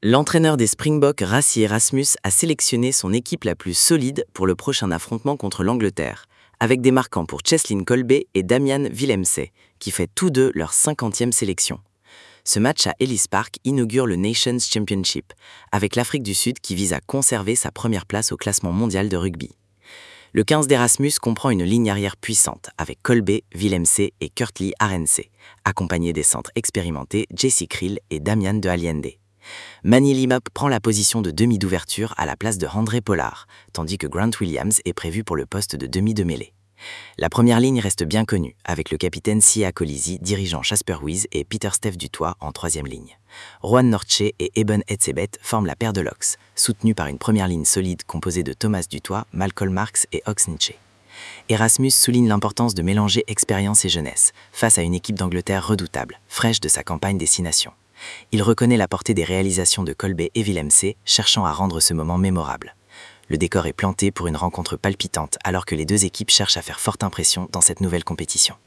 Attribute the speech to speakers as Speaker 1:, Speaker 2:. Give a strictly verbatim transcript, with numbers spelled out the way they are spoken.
Speaker 1: L'entraîneur des Springboks, Rassie Erasmus, a sélectionné son équipe la plus solide pour le prochain affrontement contre l'Angleterre, avec des marquants pour Cheslin Kolbe et Damian Willemse, qui fait tous deux leur cinquantième sélection. Ce match à Ellis Park inaugure le Nations Championship, avec l'Afrique du Sud qui vise à conserver sa première place au classement mondial de rugby. Le quinze d'Erasmus comprend une ligne arrière puissante, avec Kolbe, Willemse et Kurtley Arendse, accompagnés des centres expérimentés Jesse Kriel et Damian de Allende. Manny Limop prend la position de demi d'ouverture à la place de André Pollard, tandis que Grant Williams est prévu pour le poste de demi de mêlée. La première ligne reste bien connue, avec le capitaine Siya Kolisi dirigeant Jasper Wiese et Peter Steph Dutoit en troisième ligne. Rohan Nortje et Eben Etzebeth forment la paire de locks, soutenus par une première ligne solide composée de Thomas Dutoit, Malcolm Marx et Ox Nché. Erasmus souligne l'importance de mélanger expérience et jeunesse, face à une équipe d'Angleterre redoutable, fraîche de sa campagne des Six Nations. Il reconnaît la portée des réalisations de Kolbe et Willemse, cherchant à rendre ce moment mémorable. Le décor est planté pour une rencontre palpitante alors que les deux équipes cherchent à faire forte impression dans cette nouvelle compétition.